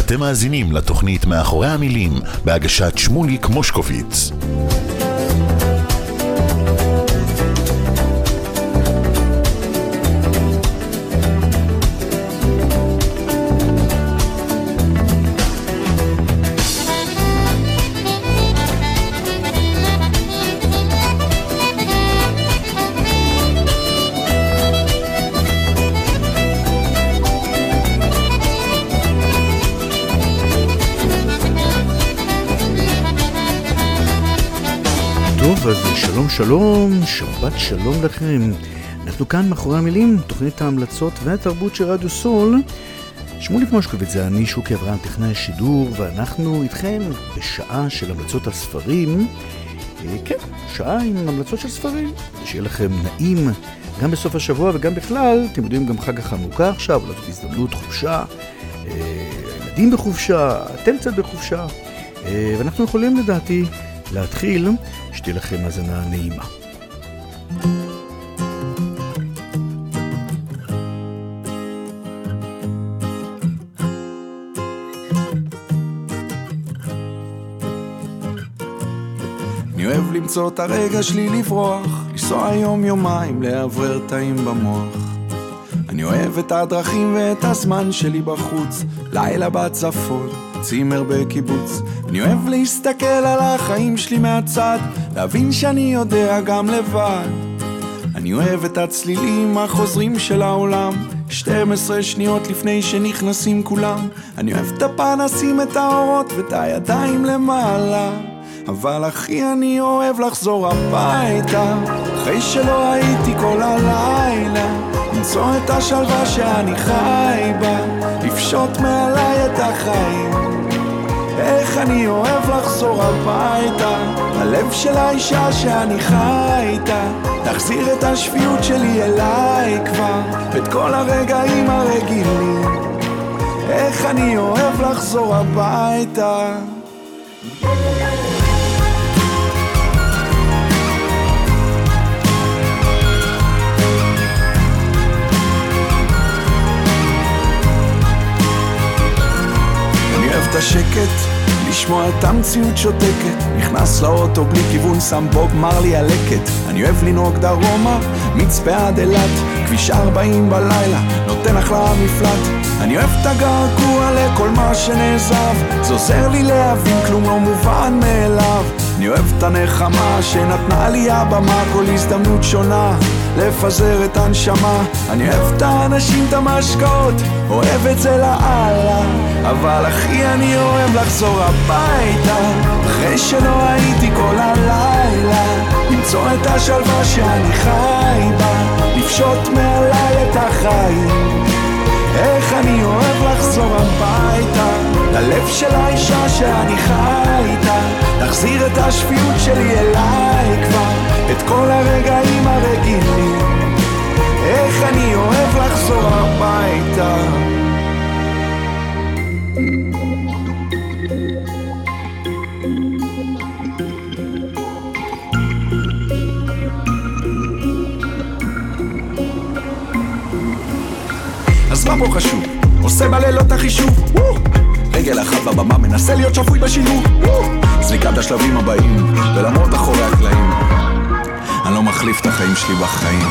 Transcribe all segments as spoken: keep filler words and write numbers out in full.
אתם מאזינים לתוכנית מאחורי המילים בהגשת שמוליק מושקוביץ. אז שלום שלום, שבת שלום לכם. אנחנו כאן מאחורי המילים, תוכנית ההמלצות והתרבות של רדיו סול. שמוליק מושקוביץ זה אני, שוקי אברהם, טכנאי השידור, ואנחנו איתכם בשעה של המלצות על ספרים. כן, שעה עם המלצות של ספרים, שיהיה לכם נעים גם בסוף השבוע וגם בכלל. אתם יודעים, גם חג החנוכה עכשיו, אולי זאת הזדמנות, חופשה, הילדים בחופשה, אתם קצת בחופשה, ואנחנו יכולים לדעתי להתחיל. שתהיה לכם הזנה נעימה. אני אוהב למצוא את הרגע שלי לברוח, לנסוע יום יומיים לעבר תאים במוח. אני אוהב את הדרכים ואת הזמן שלי בחוץ, לילה בצפון, צימר בקיבוץ. אני אוהב להסתכל על החיים שלי מהצד, להבין שאני יודע גם לבד. אני אוהב את הצלילים החוזרים של העולם, שתים עשרה שניות לפני שנכנסים כולם. אני אוהב את הפנסים, את האורות ואת הידיים למעלה. אבל אחי אני אוהב לחזור הביתה, אחרי שלא הייתי כל הלילה, למצוא את השלווה שאני חי בה, לפשוט מעליי את החיים. איך אני אוהב לחזור הביתה, הלב של האישה שאני חי איתה, תחזיר את השפיות שלי אליי כבר, את כל הרגעים הרגילים. איך אני אוהב לחזור הביתה. את השקט, לשמוע את המציאות שותקת, נכנס לאוטו בלי כיוון, שם בוב מרלי הלקט. אני אוהב לנהוג דרומה, מצפה עד אילת, כביש ארבעים בלילה, נותן אחלה מפלט. אני אוהב את הגעגוע לכל מה שנעזב, זה עוזר לי להבין כלום לא מובן מאליו. אני אוהב את הנחמה שנתנה לי הבמה, כל הזדמנות שונה לפזר את הנשמה. אני אוהב את האנשים, את המשקאות, אוהב את זה לאללה. אבל אחי אני אוהב לחזור הביתה, אחרי שלא הייתי כל הלילה, למצוא את השלווה שאני חי בה, לפשוט מעליי את החיים. איך אני אוהב לחזור הביתה, ללב של האישה שאני חי איתה, תחזיר את השפיות שלי אליי כבר, את כל הרגעים הרגילים. איך אני אוהב לחזור הביתה. אז מה פה חשוב? עושה בלילות החישוב, רגל אחת בבמה, מנסה להיות שפוי בשילוב, זריקת השלבים הבאים ולמרות אחורי הקלעים, אני לא מחליף את החיים שלי בחיים.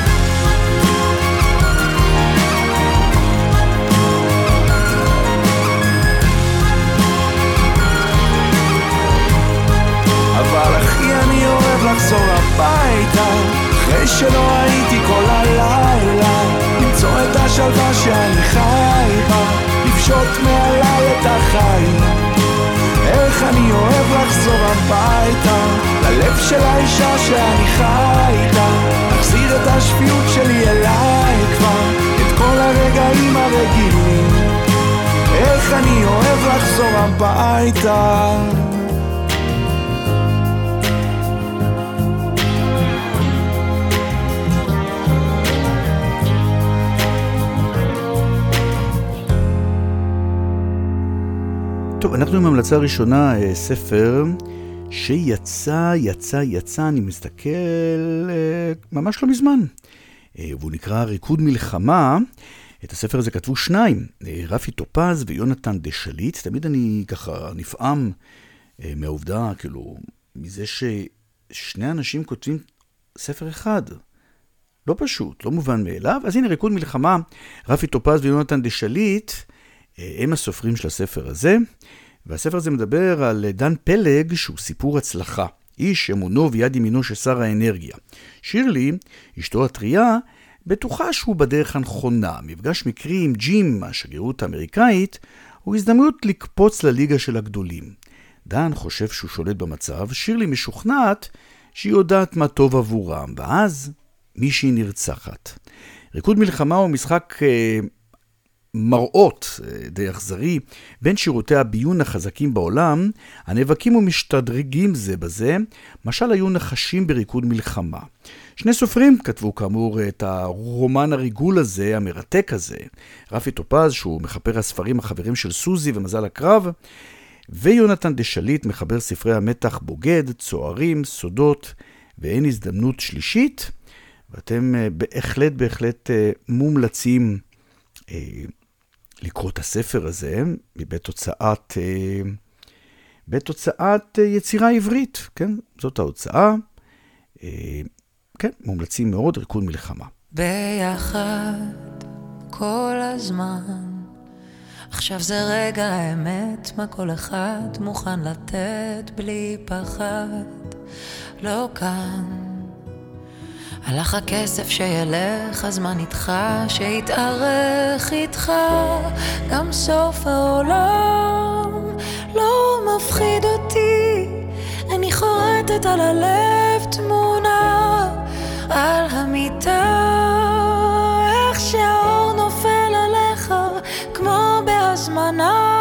אבל אחי אני אוהב לחזור הביתה, אחרי שלא הייתי כל הלילה, למצוא את השלווה שאני חי בה, לפשוט מעליי את החיים. איך אני אוהב לחזור הביתה, ללב של האישה שאני חי איתה, תחזיר את השפיות שלי אליי כבר, את כל הרגעים הרגילים. איך אני אוהב לחזור הביתה. טוב, אנחנו עם המלצה ראשונה, ספר שיצא, יצא, יצא, אני מסתכל ממש לא מזמן, והוא נקרא ריקוד מלחמה. את הספר הזה כתבו שניים, רפי טופז ויונתן דשליט. תמיד אני ככה נפעם מהעובדה, כאילו, מזה ששני אנשים כותבים ספר אחד. לא פשוט, לא מובן מאליו. אז הנה ריקוד מלחמה, רפי טופז ויונתן דשליט, הם הסופרים של הספר הזה, והספר הזה מדבר על דן פלג, שהוא סיפור הצלחה. איש אמונו ויד ימינו של שר האנרגיה. שירלי, אשתו הטריה, בטוחה שהוא בדרך הנכונה. מפגש מקרי עם ג'ים, השגרירות האמריקאית, הוא הזדמנות לקפוץ לליגה של הגדולים. דן חושב שהוא שולט במצב, שירלי משוכנעת שהיא יודעת מה טוב עבורם, ואז מישהי נרצחת. ריקוד מלחמה הוא משחק אה, מראות אה, די אכזרי בין שירותי הביון החזקים בעולם, הנאבקים ומשתדרגים זה בזה, משל היו נחשים בריקוד מלחמה. שני סופרים כתבו כאמור את הרומן הריגול הזה, המרתק הזה, רפי טופז שהוא מחבר הספרים החברים של סוזי ומזל הקרב, ויונתן דשליט מחבר ספרי המתח בוגד, צוערים, סודות ואין הזדמנות שלישית, ואתם בהחלט בהחלט מומלצים לקרוא את הספר הזה מבית הוצאת, בית הוצאת יצירה עברית, כן? זאת ההוצאה, כן, מומלצים מאוד, ריקוד מלחמה. ביחד כל הזמן, עכשיו זה רגע האמת, מה כל אחד מוכן לתת בלי פחד, לא כאן. הלך הכסף שילך, הזמן איתך, שיתארך איתך, גם סוף העולם לא מפחיד אותי. אני חורטת על הלב תמונה על המיטה, איך שהאור נופל עליך כמו בהזמנה.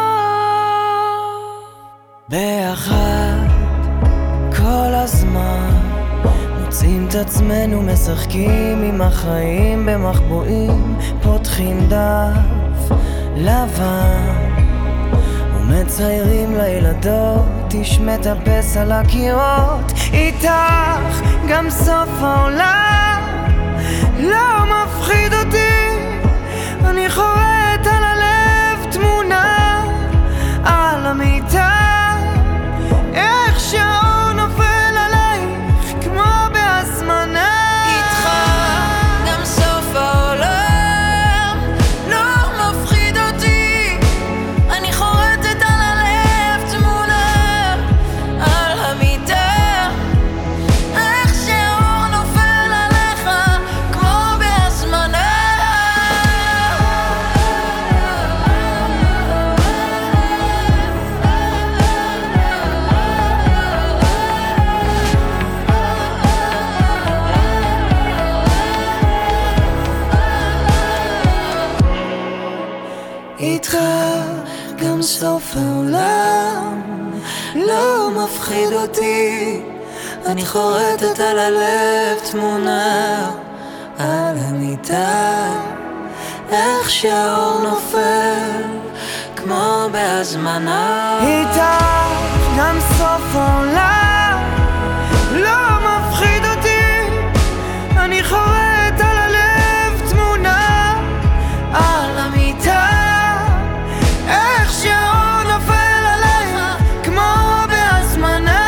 ביחד כל הזמן מוצאים את עצמנו משחקים עם החיים במחבואים, פותחים דף לבן ומציירים לילדות, תשמט הפס על הקירות, איתך גם סוף העולם לא מפחיד אותי. אני חורט על הלב תמונה על המיטה, איך שהאור נופל עלייך כמו בהזמנה. איתך גם סוף העולם לא מפחיד אותי. אני חורטת על הלב תמונה על המיטה, איך שהאור נופל עליך כמו בהזמנה. איתך גם סוף העולם לא מפחיד אותי. אני חורטת על הלב תמונה על המיטה, איך שהאור נופל כמו בהזמנה. איתך גם סוף העולם לא מפחיד אותי. אני חורט על הלב תמונה על המיטה, איך שהאור נופל עליך כמו בהזמנה.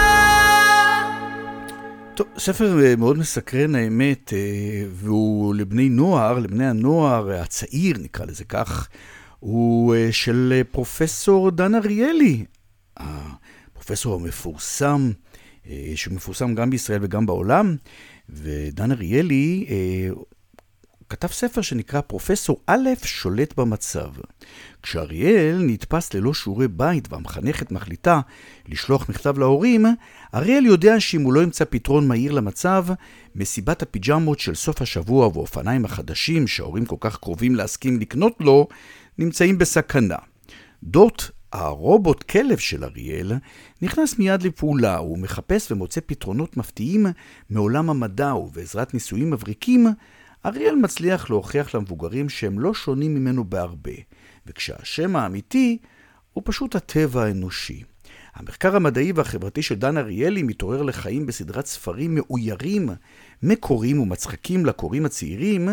טוב, ספר מאוד מסקרן האמת, והוא לבני נוער, לבני הנוער הצעיר נקרא לזה כך, הוא של פרופסור דן אריאלי, הפרופסור המפורסם, שמפורסם גם בישראל וגם בעולם. ודן אריאלי כתב ספר שנקרא פרופסור א' שולט במצב. כשאריאל נתפס ללא שיעורי בית והמחנכת מחליטה לשלוח מכתב להורים, אריאל יודע שאם הוא לא ימצא פתרון מהיר למצב, מסיבת הפיג'מות של סוף השבוע ואופניים החדשים שההורים כל כך קרובים להסכים לקנות לו, נמצאים בסכנה. דוט, הרובוט כלב של אריאל, נכנס מיד לפעולה. הוא מחפש ומוצא פתרונות מפתיעים מעולם המדע, ובעזרת ניסויים מבריקים, אריאל מצליח להוכיח למבוגרים שהם לא שונים ממנו בהרבה, וכשהשם האמיתי הוא פשוט הטבע האנושי. המחקר המדעי והחברתי של דן אריאלי מתעורר לחיים בסדרת ספרים מאוירים, מקוריים ומצחקים לקוראים הצעירים,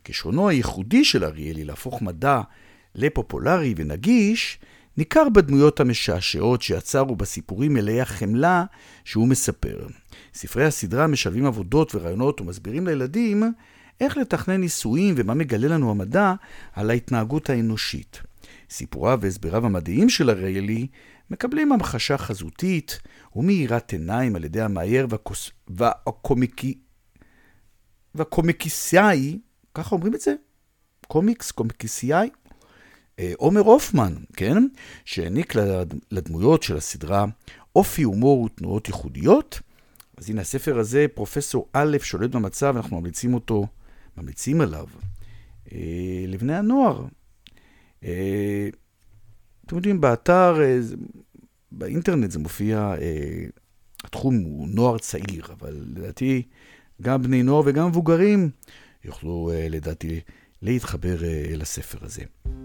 כישרונו הייחודי של אריאלי להפוך מדע לפופולרי ונגיש, ניכר בדמויות המשעשעות שיצרו בסיפורים מלאי החמלה שהוא מספר. ספרי הסדרה משלבים עבודות ורעיונות ומסבירים לילדים איך לתכנן ניסויים ומה מגלה לנו המדע על ההתנהגות האנושית. סיפוריו והסבריו המדעיים של אריאלי מקבלים המחשה חזותית ומאירת עיניים על ידי המאייר והקוס... והקומיקי... והקומיקסיאי, ככה אומרים את זה? קומיקס, קומיקסיאי? עומר הופמן, כן? שהעניק לדמויות של הסדרה אופי, הומור ותנועות ייחודיות. אז הנה הספר הזה, פרופסור א' שולט במצב, אנחנו ממליצים אותו, ממליצים עליו, אה, לבני הנוער. אה, אתם יודעים, באתר, אה, באינטרנט זה מופיע, אה, התחום הוא נוער צעיר, אבל לדעתי גם בני נוער וגם מבוגרים יוכלו, אה, לדעתי, להתחבר אה, לספר הזה.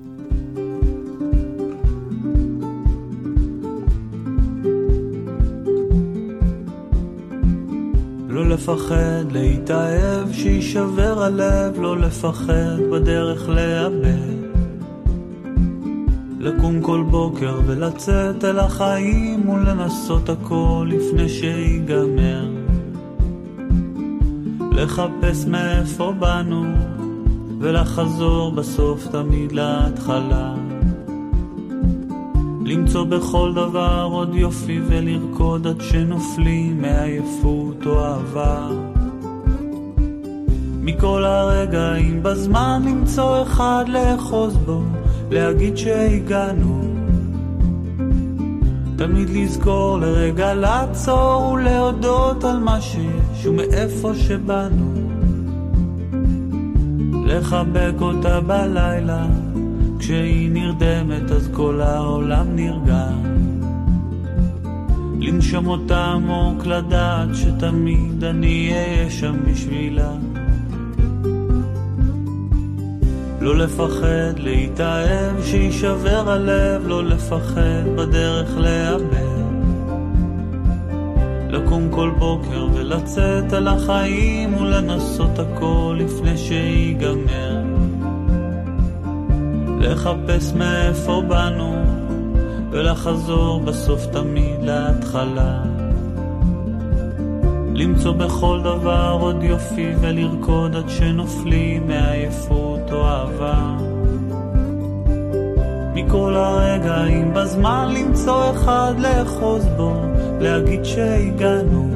לא לפחד להתאהב שישבר הלב, לא לפחד בדרך לאבד, לקום כל בוקר ולצאת אל החיים ולנסות הכל לפני שיגמר, לחפש מאיפה באנו ולחזור בסוף תמיד להתחלה, למצוא בכל דבר עוד יופי ולרקוד עד שנופלים מעייפות או אהבה, מכל הרגעים בזמן למצוא אחד לאחוז בו, להגיד שהגענו, תמיד לזכור לרגע לעצור ולהודות על מה שיש ומאיפה שבאנו, לחבק אותה בלילה כשהיא נרדמת אז כל העולם נרגע, לנשום אותה עמוק לדעת שתמיד אני אהיה שם בשבילה, לא לפחד להתאהב שישבר הלב, לא לפחד בדרך לאבד, לקום כל בוקר ולצאת על החיים ולנסות הכל לפני שיגמר, לחפש מאיפה באנו ולחזור בסוף תמיד להתחלה, למצוא בכל דבר עוד יופי ולרקוד עד שנופלים מעייפות או אהבה, מכל הרגעים בזמן למצוא אחד לאחוז בו, להגיד שהגענו,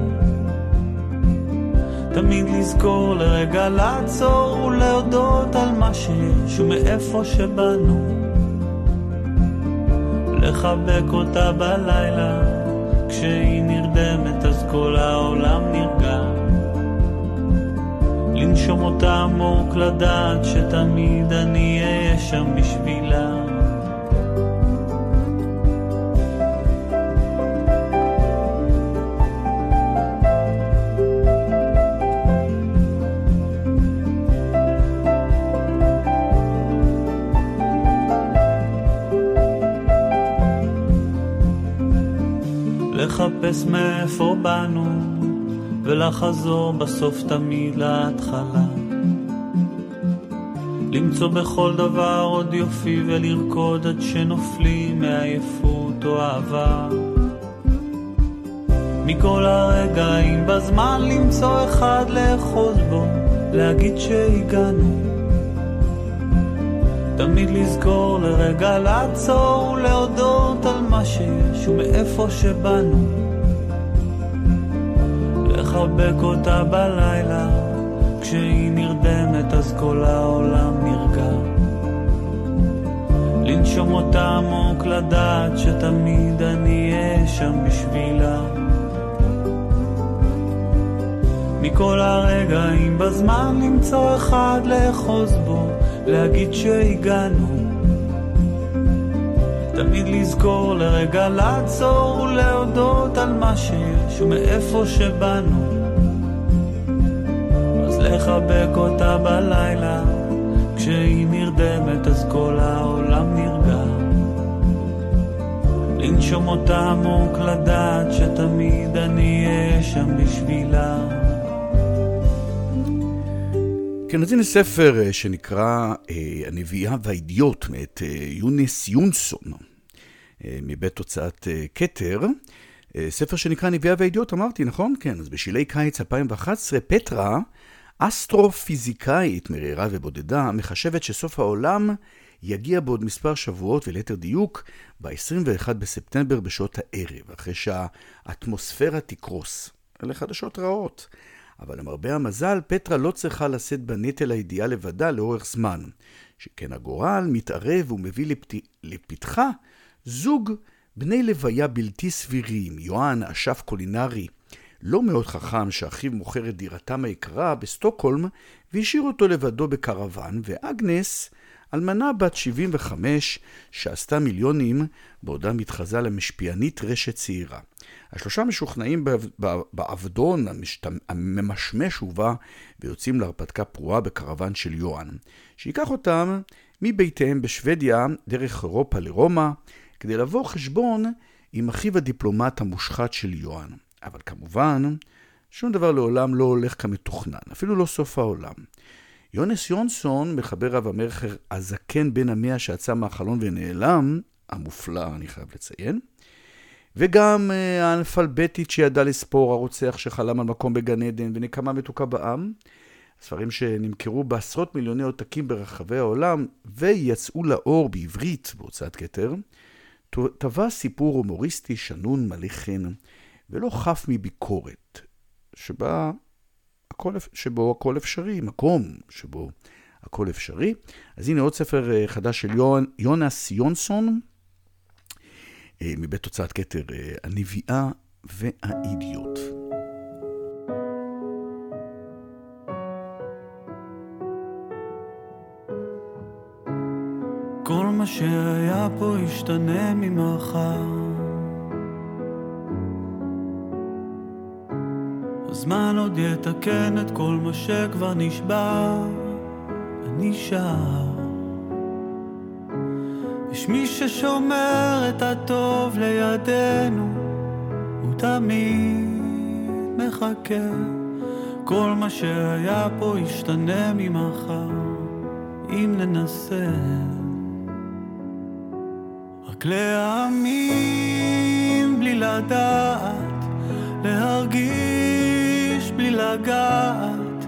תמיד לזכור לרגע לעצור ולהודות על מה שיש ומאיפה שבאנו, לחבק אותה בלילה כשהיא נרדמת אז כל העולם נרגע, לנשום אותה עמוק לדעת שתמיד אני אהיה שם בשבילה, לחפש מאיפה באנו ולחזור בסוף תמיד להתחלה, למצוא בכל דבר עוד יופי ולרקוד עד שנופלים מעייפות או אהבה, מכל הרגעים בזמן למצוא אחד לאחוז בו, להגיד שהגענו, תמיד לזכור לרגע לעצור ולהודות על מה שיש ומאיפה שבאנו, לחבק אותה בלילה כשהיא נרדמת אז כל העולם נרגע, לנשום אותה עמוק לדעת שתמיד אני אהיה שם בשבילה, מכל הרגעים בזמן למצוא אחד לאחוז בו, להגיד שהגענו, תמיד לזכור לרגע לעצור ולהודות על מה שיש ומאיפה שבאנו, אז לחבק אותה בלילה כשהיא נרדמת אז כל העולם נרגע, לנשום אותה עמוק לדעת שתמיד אני אהיה שם בשבילה. כן, אז הנה ספר שנקרא אה, הנביאה והאידיוט מאת אה, יונס יונסון, אה, מבית הוצאת אה, כתר. אה, ספר שנקרא הנביאה והאידיוט, אמרתי, נכון? כן, אז בשלהי קיץ אלפיים ואחת עשרה, פטרה, אסטרופיזיקאית מרירה ובודדה, מחשבת שסוף העולם יגיע בעוד מספר שבועות, וליתר דיוק, ב-עשרים ואחד בספטמבר בשעות הערב, אחרי שהאטמוספירה תקרוס. אלה חדשות רעות. אבל למרבה המזל, פטרה לא צריכה לשאת בנטל הידיעה לבדה לאורך זמן. שכן הגורל מתערב ומביא לפת... לפתחה זוג בני לוויה בלתי סבירים. יואן, אשף קולינרי, לא מאוד חכם, שאחיו מוכר את דירתם היקרה בסטוקהולם, והשאיר אותו לבדו בקרוון, ואגנס, אלמנה בת שבעים וחמש, שעשתה מיליונים בעודה מתחזה למשפיענית רשת צעירה. השלושה משוכנעים בעבדון הממשמש ובא, ויוצאים להרפתקה פרועה בקרוון של יואן, שיקח אותם מביתיהם בשוודיה דרך אירופה לרומא, כדי לבוא חשבון עם אחיו הדיפלומט המושחת של יואן. אבל כמובן, שום דבר לעולם לא הולך כמתוכנן, אפילו לא סוף העולם. יונס יונסון, מחבר רב המרחר הזקן בן המאה שיצא מהחלון ונעלם, המופלא אני חייב לציין, וגם uh, האנפלבטית שידע לספור, הרוצח שחלם על מקום בגן עדן ונקמה מתוקה בעם, ספרים שנמכרו בעשרות מיליוני עותקים ברחבי העולם ויצאו לאור בעברית בהוצאת כתר, טבע סיפור הומוריסטי שנון מלא חן ולא חף מביקורת, שבה הכל, שבו הכל אפשרי, מקום שבו הכל אפשרי. אז הנה עוד ספר חדש של יונ, יונס יונסון, מבית הוצאת כתר, הנביאה והאידיוט. כל מה שהיה פה ישתנה ממחר, הזמן עוד יתקן את כל מה שכבר נשבר ונשאר. יש מי ששומר את הטוב לידינו, הוא תמיד מחכה. כל מה שהיה פה ישתנה ממחר, אם ננסה רק להאמין בלי לדעת, להרגיש בלי לגעת,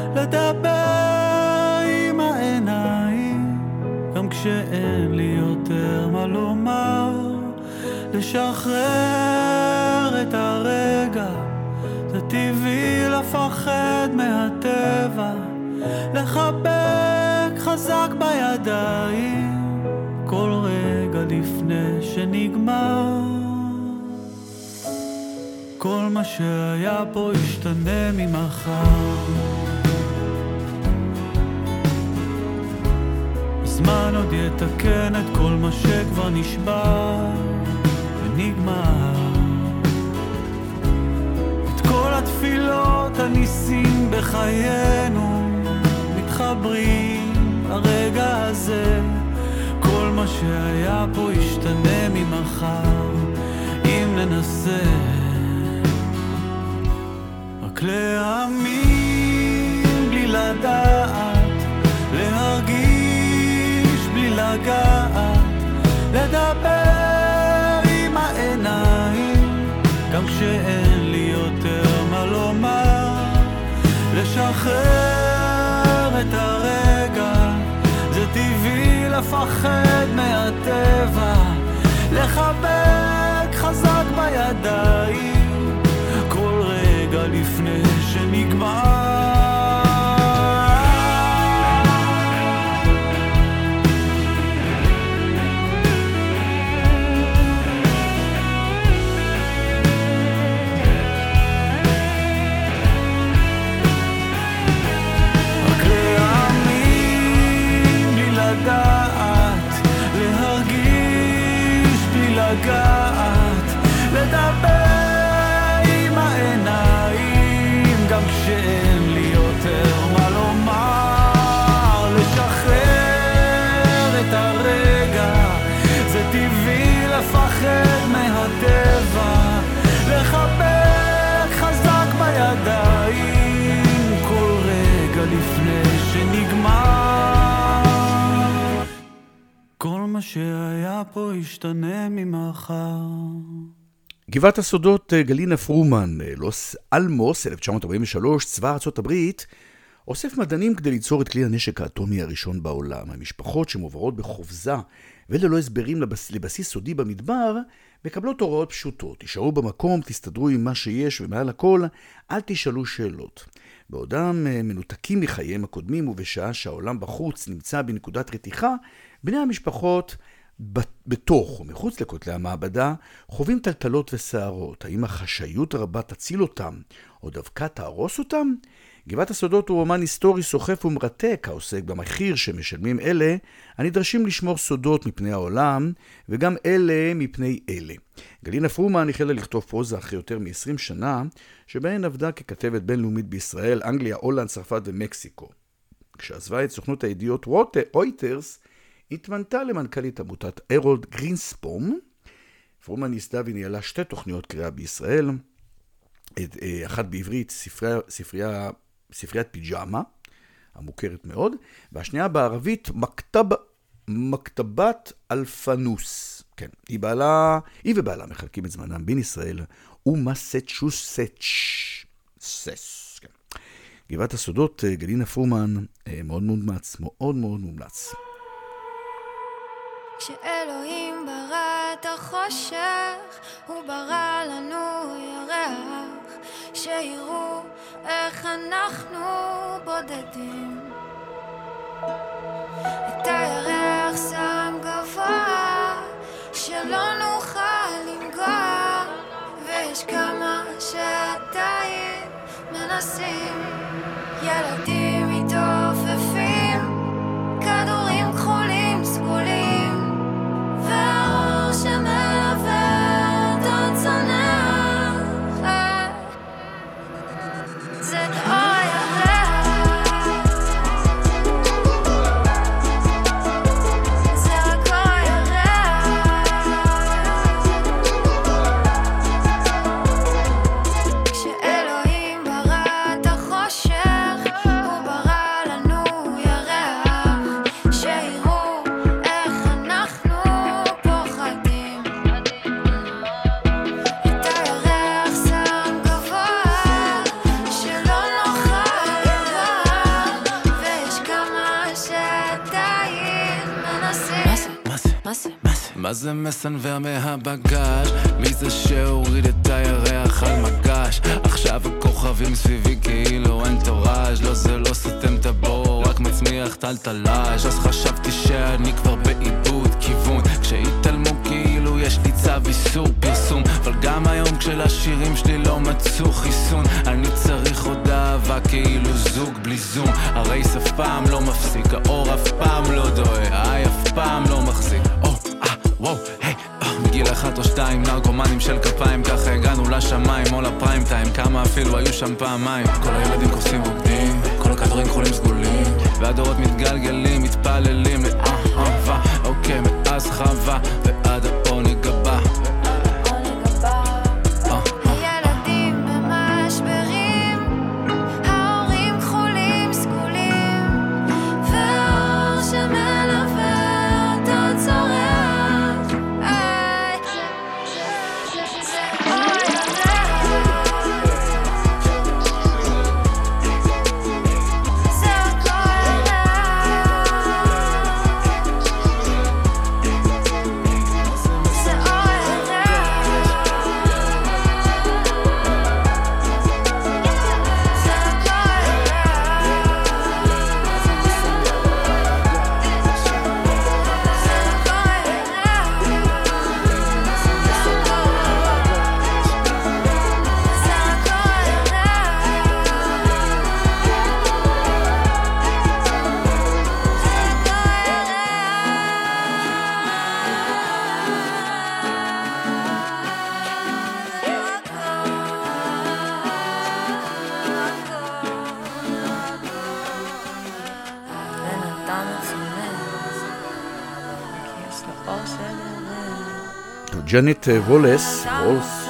לדבר עם העיניים גם כשאין לי יותר מה לומר, לשחרר את הרגע, זה טבעי לפחד מהטבע, לחבק חזק בידיים כל רגע לפני שנגמר. כל מה שהיה פה ישתנה ממחר, הזמן עוד יתקן את כל מה שכבר נשבר ונגמר. את כל התפילות הניסים בחיינו מתחברים הרגע הזה. כל מה שהיה פה ישתנה ממחר, אם ננסה רק להאמין בלי לדעת, להרגיש בלי לגעת, לדבר עם העיניים גם כשאין לי יותר מה לומר, לשחרר את הרגע, זה טבעי לפחד מהטבע, לחבק חזק בידיים כל רגע לפני שנגמר. לגעת, לדבר כל מה שהיה פה ישתנה ממחר. גבעת הסודות, גלינה פרומן, לוס אלמוס, אלף תשע מאות ארבעים ושלוש, צבא ארצות הברית, אוסף מדענים כדי ליצור את כלי הנשק האטומי הראשון בעולם. המשפחות שמועברות בחופזה וללא הסברים לבס... לבסיס סודי במדבר, מקבלות הוראות פשוטות. תישארו במקום, תסתדרו עם מה שיש, ומעל הכל, אל תשאלו שאלות. בעודם מנותקים מחייהם הקודמים, ובשעה שהעולם בחוץ נמצא בנקודת רתיחה, בני המשפחות בתוך ומחוץ לכותלי המעבדה חווים טלטלות וסערות. האם החשאיות הרבה תציל אותם, או דווקא תהרוס אותם? גבעת הסודות הוא רומן היסטורי סוחף ומרתק, העוסק במחיר שמשלמים אלה הנדרשים לשמור סודות מפני העולם, וגם אלה מפני אלה. גלינה פרומן החלה לכתוב פרוזה אחרי יותר מ-עשרים שנה, שבהן עבדה ככתבת בינלאומית בישראל, אנגליה, הולנד, צרפת ומקסיקו. כשעזבה את סוכנות הידיעות רויטרס, התמנתה למנכ"לית עמותת הרולד גרינספום. פרומן ייסדה וניהלה שתי תוכניות קריאה בישראל, אחת בעברית, ספריה, ספריה, ספריית פיג'אמה, המוכרת מאוד, והשנייה בערבית, מכתב, מכתבת אלפנוס. כן, היא בעלה, היא ובעלה מחלקים את זמנם בין ישראל ומסצ'וסטס. סס, כן. גבעת הסודות, גלינה פרומן, מאוד מומלץ, מאוד מאוד מומלץ. כשאלוהים ברא את החושך, הוא ברא לנו ירח, שיראו איך אנחנו בודדים. את הירח שם גבוה, שלא נוכל לנגוע, ויש כמה שעדיין מנסים. ילדים מתעופפים, כדורים כחולים סגולים, והאור שמלווה את הצונח, זה אור ירח, זה רק אור ירח. כשאלוהים ברא את החושך, הוא ברא לנו ירח, שיראו איך אנחנו פוחדים. את הירח שם גבוה, שלא נוכל לנגוע, ויש כמה שעדיין מנסים. מה זה? מה זה? מה זה מסנוור מהבגש? מי זה שהוריד את הירח על מגש? עכשיו הכוכבים סביבי כאילו אין תורש. לא, זה לא סותם את הבור, רק מצמיח טלטלש. אז חשבתי שאני כבר באיבוד כיוון, כשהתעלמו כאילו יש לי צו איסור פרסום. אבל גם היום כשלשירים שלי לא מצאו חיסון, אני צריך עוד אהבה כאילו זוג בלי זום. הרייס אף פעם לא מפסיק, האור אף פעם לא דועה, האי אף פעם לא מחזיק. או, אה, וואו, היי, מגיל אחת או שתיים, נרקומנים של כפיים, ככה הגענו לשמיים או לפריים טיים, כמה אפילו היו שם פעמיים. כל הילדים קופסים רוקדים, כל הכדורים כחולים סגולים, והדורות מתגלגלים, מתפללים לאהבה. אוקיי, מאז חווה ועד העונג הבא. הילדים במשברים, ההורים כחולים סגולים, והאור שמלווה אותו צורח, איי, זה אור ירח, זה רק אור ירח, זה אור ג'נט וולס, וולס,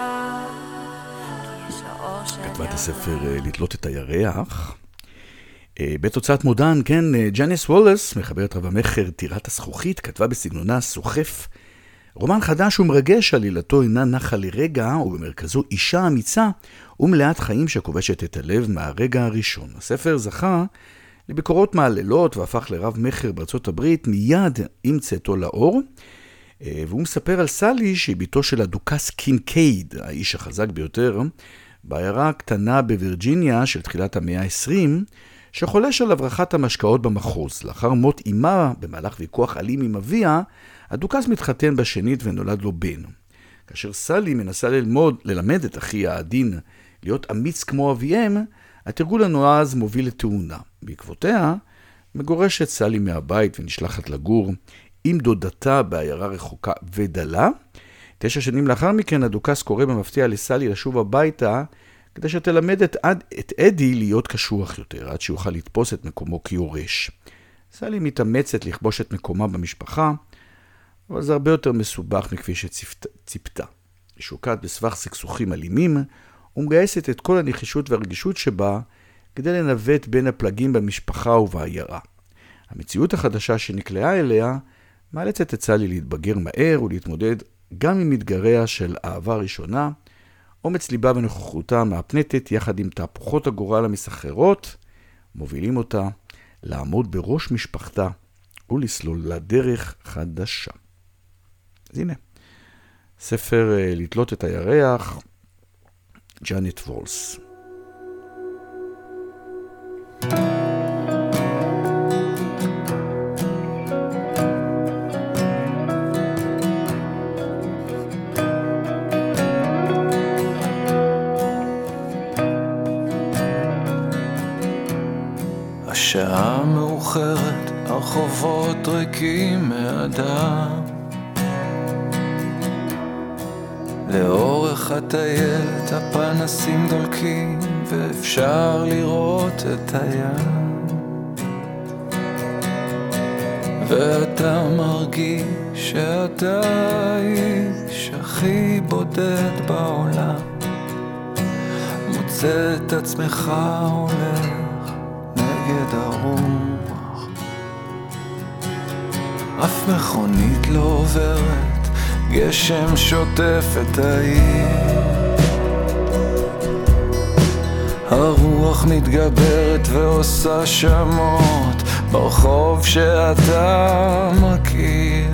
כתבה את הספר לתלות את הירח. בתוצאת מודן, כן, ג'ניס וולס, מחברת רב המחר טירת הזכוכית, כתבה בסגנונה סוחף רומן חדש ומרגש, עלילתו אינה נחה לרגע, ובמרכזו אישה אמיצה ומלאת חיים שכובשת את הלב מהרגע הראשון. הספר זכה לביקורות מעללות והפך לרב מחר בארצות הברית מיד עם צאתו לאור, והוא מספר על סלי שהיא ביתו של הדוכס קינקייד, האיש החזק ביותר, בעיירה קטנה בווירג'יניה של תחילת המאה ה-עשרים, שחולש על הברחת המשקאות במחוז. לאחר מות אימה במהלך ויכוח אלים עם אביה, הדוכס מתחתן בשנית ונולד לו בן. כאשר סלי מנסה ללמוד, ללמד את אחי העדין להיות אמיץ כמו אביהם, התרגול הנועז מוביל לתאונה. בעקבותיה מגורשת סלי מהבית ונשלחת לגור עם דודתה בעיירה רחוקה ודלה. תשע שנים לאחר מכן הדוכס קורא במפתיע לסלי לשוב הביתה, כדי שתלמד את, עד, את אדי להיות קשוח יותר, עד שיוכל לתפוס את מקומו כיורש. סלי מתאמצת לכבוש את מקומה במשפחה, אבל זה הרבה יותר מסובך מכפי שציפתה. היא שוקעת בסבך סכסוכים אלימים, ומגייסת את כל הנחישות והרגישות שבה, כדי לנווט בין הפלגים במשפחה ובעיירה. המציאות החדשה שנקלעה אליה, מאלצת את סלי להתבגר מהר ולהתמודד גם עם מתגריה של אהבה ראשונה, אומץ ליבה ונוכחותה מהפנטת יחד עם תהפוכות הגורל המסחררות, מובילים אותה לעמוד בראש משפחתה ולסלול לדרך חדשה. אז הנה, ספר לתלות את הירח, ג'נט וולס. השעה מאוחרת, הרחובות ריקים מאדם, לאורך הטיילת הפנסים דולקים ואפשר לראות את הים, ואתה מרגיש שאתה האיש הכי בודד בעולם, מוצא את עצמך הולך נגד הרוח, אף מכונית לא עוברת, גשם שוטף את העיר, הרוח מתגברת ועושה שמות ברחוב שאתה מכיר,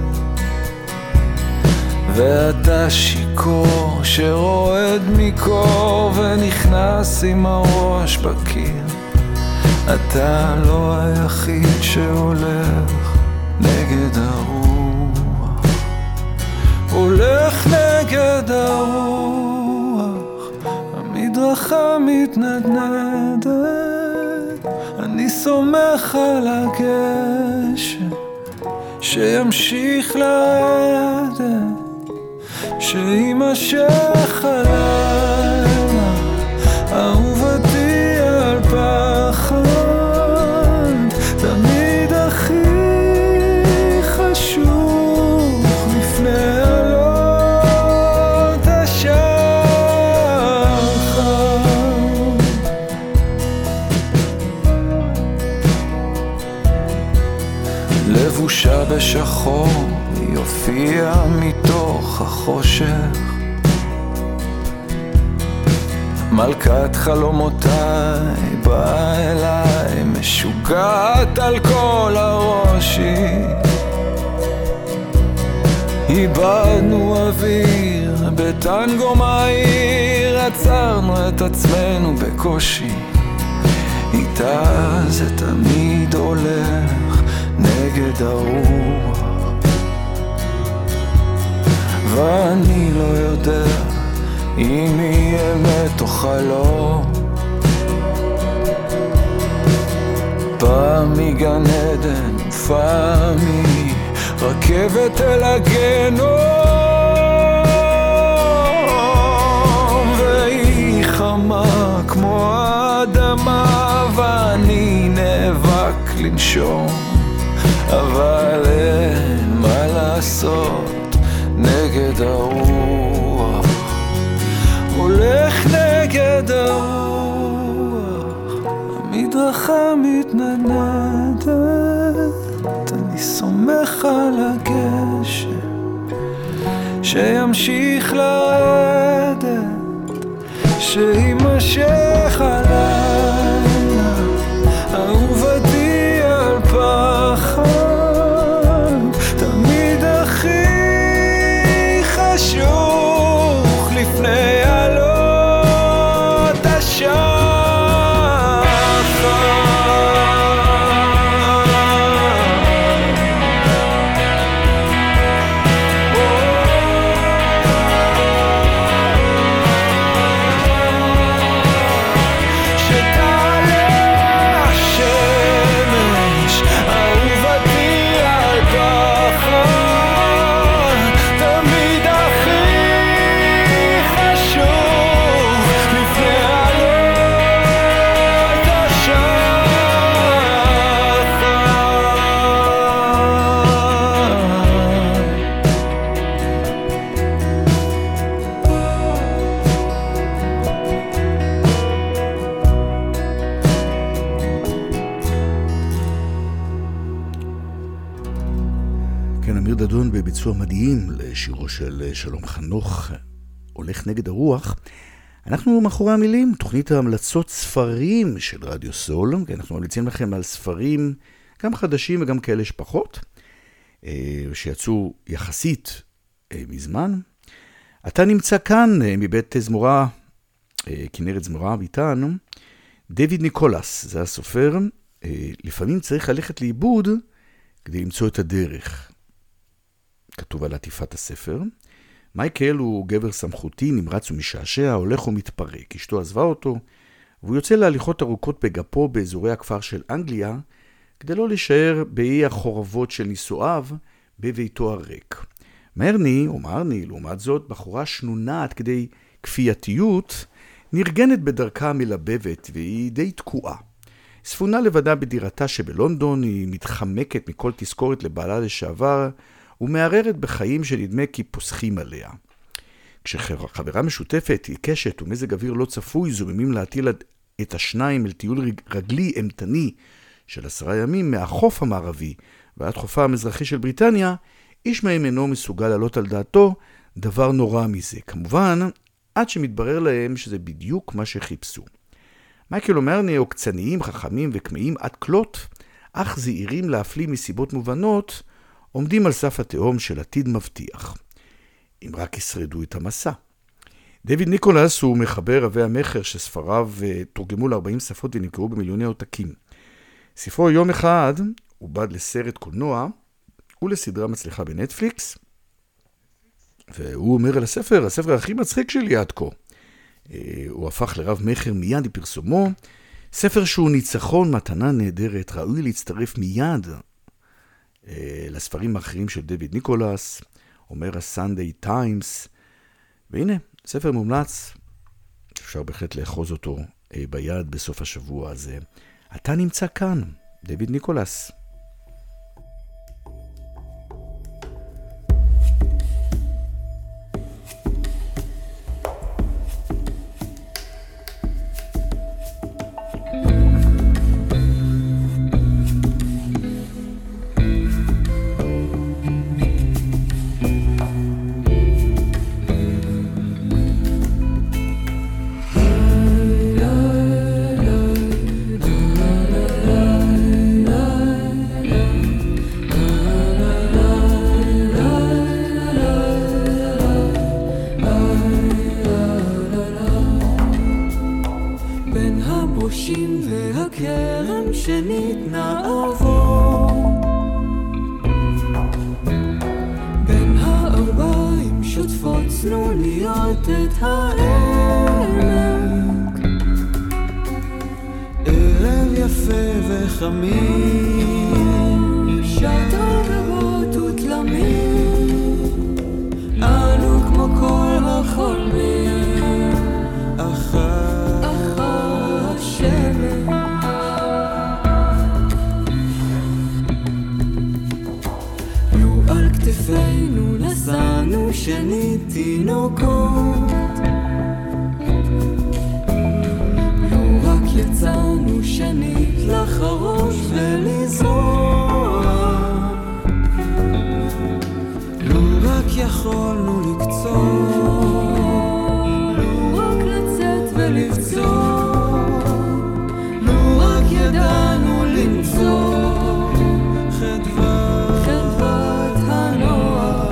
ואתה שיקור שרועד מקור ונכנס עם הראש בקיר, אתה לא היחיד שהולך נגד הרוח, הולך נגד הרוח, המדרכה מתנדנדת, אני סומך על הגשם שימשיך לרדת, שימשך הלילה, אהובתי על פחד, תמיד הכי חשוב לפני עלות השחר. לבושה בשחור היא הופיעה מתוך החושך, מלכת חלומותיי באה אליי, משוגעת על כל הראשי, איבדנו אוויר בטנגו מהיר, עצרנו את עצמנו בקושי, איתה זה תמיד הולך נגד הרוח, ואני לא יודע אם היא אמת או חלום, פעם מגן עדן ופעם היא רכבת אל הגיהנום, והיא חמה כמו האדמה ואני נאבק לנשום, אבל אין מה לעשות נגד הרוח, הולך נגד הרוח, המדרכה לנדת, אני סומך על הגשם שימשיך לרדת, שימשך הלילה, אהובתי על פחד, תמיד הכי חשוך לפני עלות השחר. בביצוע מדהים לשירו של שלום חנוך, הולך נגד הרוח. אנחנו מאחורי המילים, תוכנית ההמלצות ספרים של רדיו סול, אנחנו ממליצים לכם על ספרים גם חדשים וגם כאלה שפחות, שיצאו יחסית מזמן. אתה נמצא כאן מבית זמורה, כנרת זמורה ביטן, דיוויד ניקולס, זה הסופר. לפעמים צריך ללכת לאיבוד כדי למצוא את הדרך. כתוב על עטיפת הספר. מייקל הוא גבר סמכותי, נמרץ ומשעשע, הולך ומתפרק. אשתו עזבה אותו, והוא יוצא להליכות ארוכות בגפו באזורי הכפר של אנגליה, כדי לא להישאר באי החורבות של נישואיו בביתו הריק. מרני, או מרני, לעומת זאת, בחורה שנונה עד כדי כפייתיות, נרגנת בדרכה המלבבת, והיא די תקועה. ספונה לבדה בדירתה שבלונדון, היא מתחמקת מכל תזכורת לבעלה לשעבר, ומערערת בחיים שנדמה כי פוסחים עליה. כשחברה משותפת, עיקשת ומזג אוויר לא צפוי, זוממים להטיל את השניים אל טיול רגלי אמתני של עשרה ימים מהחוף המערבי ועד חופה המזרחי של בריטניה, איש מהם אינו מסוגל לעלות על דעתו דבר נורא מזה. כמובן, עד שמתברר להם שזה בדיוק מה שחיפשו. מייקל ומרני עוקצניים, חכמים וכמאים עד כלות, אך זהירים להפליא מסיבות מובנות, עומדים על סף התהום של עתיד מבטיח. אם רק ישרדו את המסע. דיוויד ניקולס הוא מחבר רבי המחר שספריו תורגמו ל-ארבעים שפות ונמכרו במיליוני עותקים. ספרו יום אחד עובד לסרט קולנוע ולסדרה מצליחה בנטפליקס, והוא אומר על הספר, הספר הכי מצחיק שלי עד כה. הוא הפך לרב מחר מיד בפרסומו, ספר שהוא ניצחון, מתנה נהדרת, ראוי להצטרף מיד לספרים האחרים של דיוויד ניקולס, אומר הסנדיי טיימס, והנה, ספר מומלץ, אפשר בהחלט לאחוז אותו ביד בסוף השבוע הזה. אתה נמצא כאן, דיוויד ניקולס. שנית לך לחרוש ולזרוע, לו רק יכולנו לקצור, לו רק לצאת ולבצור, לו רק ידענו למצוא חדוות, חדוות הנוער.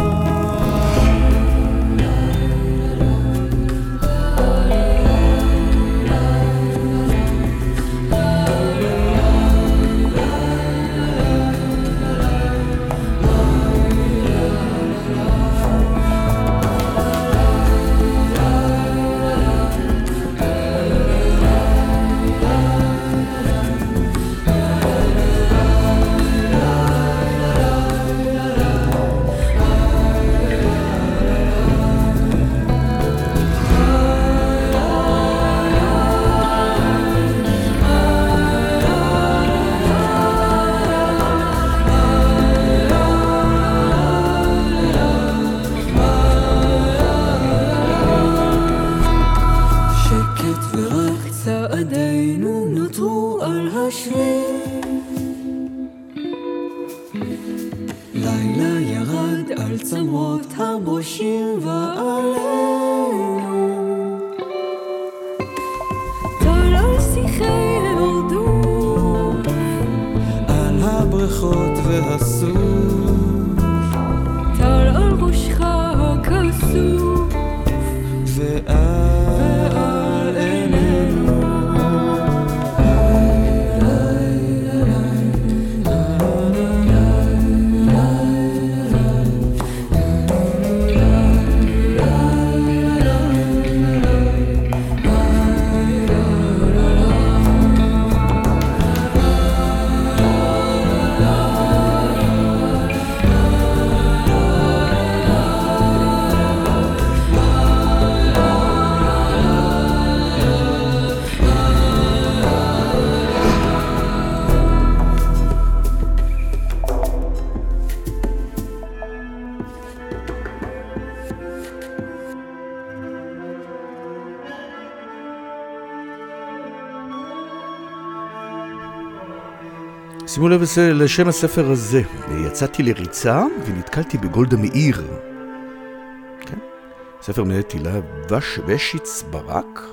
לילה ירד על צמרות הבושים ועלינו, טל על שיחי הרדוף, על הבריכות והסוף, טל על ראשך הכסוף ועל עינינו. שימו לב לשם הספר הזה. יצאתי לריצה ונתקלתי בגולדה מאיר. כן? ספר מאת הילה ושיץ ברק.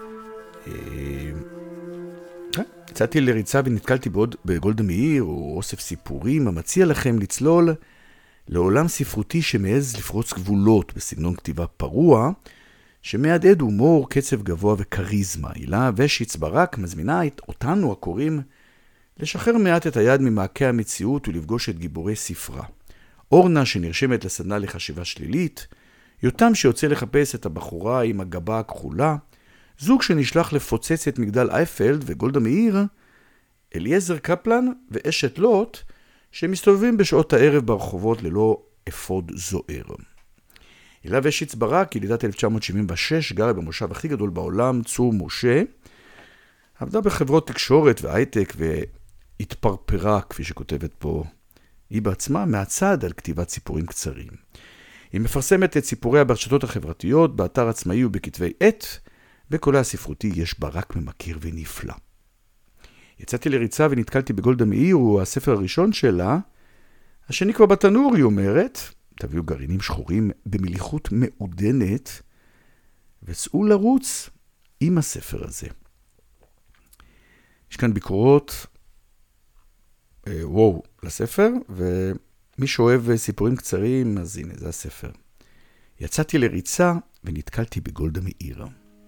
יצאתי לריצה ונתקלתי בגולדה מאיר, הוא אוסף סיפורים המציע לכם לצלול לעולם ספרותי שמעז לפרוץ גבולות בסגנון כתיבה פרוע, שמעדד הומור, קצב גבוה וקריזמה. הילה ושיץ ברק מזמינה אותנו הקוראים לשחרר מעט את היד ממעקי המציאות ולפגוש את גיבורי ספרה. אורנה שנרשמת לסדנה לחשיבה שלילית, יותם שיוצא לחפש את הבחורה עם הגבה הכחולה, זוג שנשלח לפוצץ את מגדל אייפלד וגולדה מאיר, אליעזר קפלן ואשת לוט שמסתובבים בשעות הערב ברחובות ללא אפוד זוהר. הילה ושיץ ברק, ילידת אלף תשע מאות שבעים ושש, גרה במושב הכי גדול בעולם, צור משה, עבדה בחברות תקשורת והייטק והתפרפרה, כפי שכותבת פה היא בעצמה, מהצד על כתיבת סיפורים קצרים. היא מפרסמת את סיפוריה ברשתות החברתיות, באתר עצמאי ובכתבי עת, בקולה הספרותי יש ברק ממכיר ונפלא. יצאתי לריצה ונתקלתי בגולדה מאיר, הוא הספר הראשון שלה, השני כבר בתנור, היא אומרת, תביאו גרעינים שחורים במליחות מעודנת, וצאו לרוץ עם הספר הזה. יש כאן ביקורות, אה, וואו, לספר, ומי שאוהב סיפורים קצרים, אז הנה, זה הספר. יצאתי לריצה ונתקלתי בגולדה מאיר.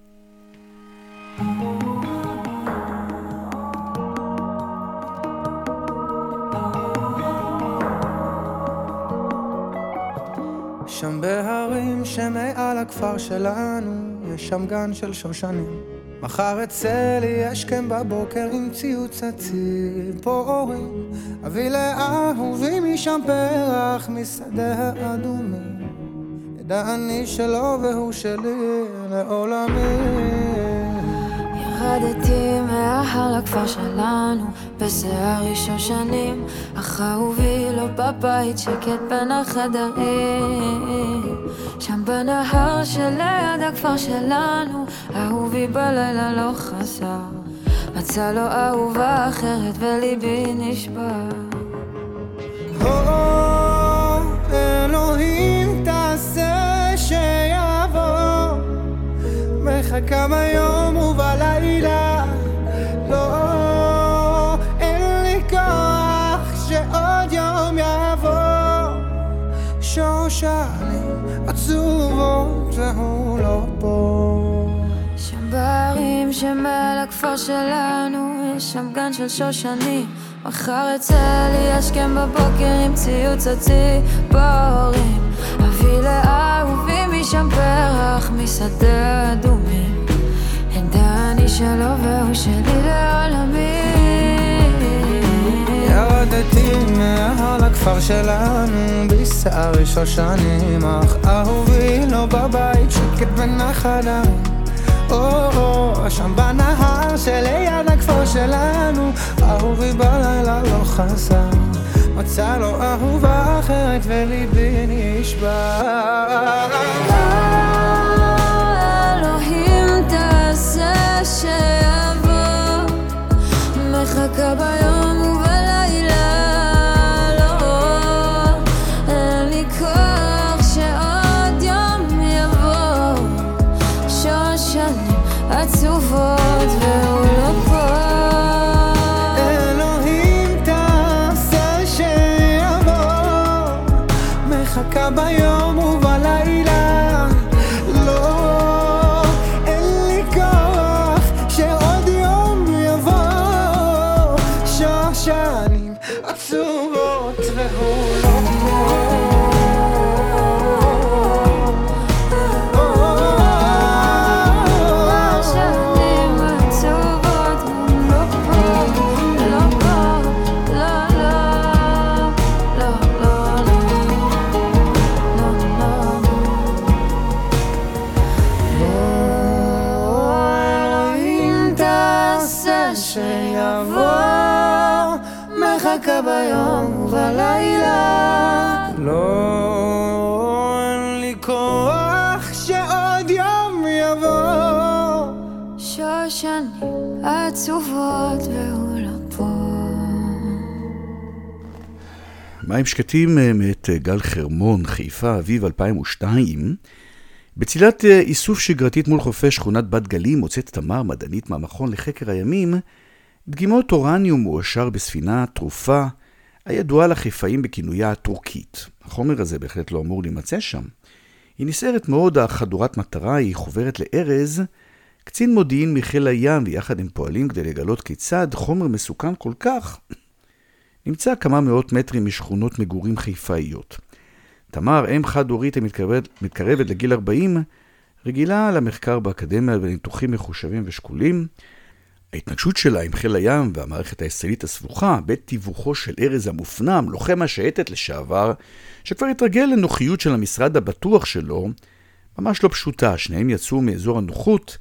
שם בהרים שמעל הכפר שלנו יש שם גן של שושנים, מחר אצל יש קם בבוקר עם ציוץ הציפורים, אביא לאהובי משם פרח משדה האדומים, ידע אני שלו והוא שלי לעולמי. ירדתי מההר לכפר שלנו בשערי שושנים, אך אהובי לא בבית שקט בין החדרים, שם בנהר שליד הכפר שלנו אהובי בלילה לא חזר, מצא לו אהובה אחרת וליבי נשבר. אלוהים תעשה שיבוא, מחכה ביום ובלילה, לא, אין לי כוח שעוד יום יבוא, שושנים עצובות והוא לא פה. שם בערים שמעל הכפר שלנו יש שם גן של שושנים, מחר אצא לי השכם בבוקר עם ציוץ הציפורים, אביא לאהובי משם פרח משדה אדומים, דני שלו והוא שלי לעולמי. ירדתי מהר לכפר שלנו בשערי שושנים, אך אהובי לא בבית, שקט בין החדרים, או שם בנהר שליד הכפר שלנו, אהובי בלילה לא חזר, מצא לו אהובה אחרת וליבי נשבר. אלוהים תעשה שיבוא, מחכה ביום ובלילה, לא, אין לי כוח שעוד יום יבוא, שושנים עצובות והוא לא פה. אלוהים תעשה שיבוא, מחכה ביום ובלילה, לא, אין לי כוח שעוד יום יבוא, שושנים עצובות והוא לא פה. מחכה ביום ובלילה, לא, אין לי כוח שעוד יום יבוא, שושנים עצובות והוא לא פה. מים שקטים מאת גל חרמון, חיפה, אביב אלפיים ושתיים. בצילת איסוף שגרתית מול חופי שכונת בת גלים מוצאת תמר, מדענית מהמכון לחקר הימים, דגימות אורניום מועשר בספינה תרופה, הידועה לחיפאים בכינויה הטורקית. החומר הזה בהחלט לא אמור להימצא שם. היא נסערת מאוד, החדורת מטרה, היא חוברת לארז, קצין מודיעין מחיל הים, ויחד הם פועלים כדי לגלות כיצד חומר מסוכן כל כך נמצא כמה מאות מטרים משכונות מגורים חיפאיות. תמר, אם חד-הורית המתקרבת מתקרבת לגיל ארבעים, רגילה למחקר באקדמיה וניתוחים מחושבים ושקולים. ההתנגשות שלה עם חיל הים והמערכת הישראלית הסבוכה, בתיווכו של ארז המופנם, לוחם השייטת לשעבר, שכבר התרגל לנוחיות של המשרד הבטוח שלו, ממש לא פשוטה. שניהם יצאו מאזור הנוחות